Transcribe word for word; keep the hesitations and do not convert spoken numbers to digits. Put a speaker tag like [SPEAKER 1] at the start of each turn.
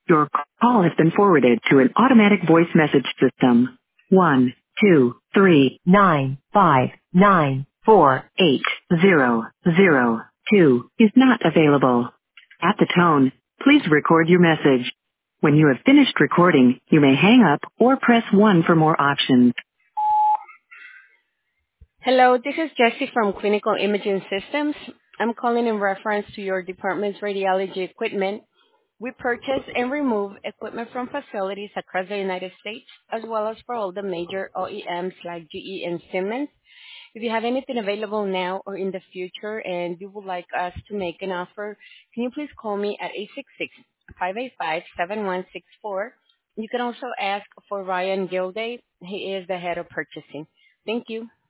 [SPEAKER 1] Your call has been forwarded to an automatic voice message system. One, two, three, nine, five, nine, four, eight, zero, zero, two is not available. At the tone, please record your message. When you have finished recording, you may hang up or press one for more options.
[SPEAKER 2] Hello, this is Jessie from Clinical Imaging Systems. I'm calling in reference to your department's radiology equipment. We purchase and remove equipment from facilities across the United States, as well as for all the major O E Ms like G E and Siemens. If you have anything available now or in the future and you would like us to make an offer, can you please call me at eight six six, five eight five, seven one six four. You can also ask for Ryan Gilday. He is the head of purchasing. Thank you.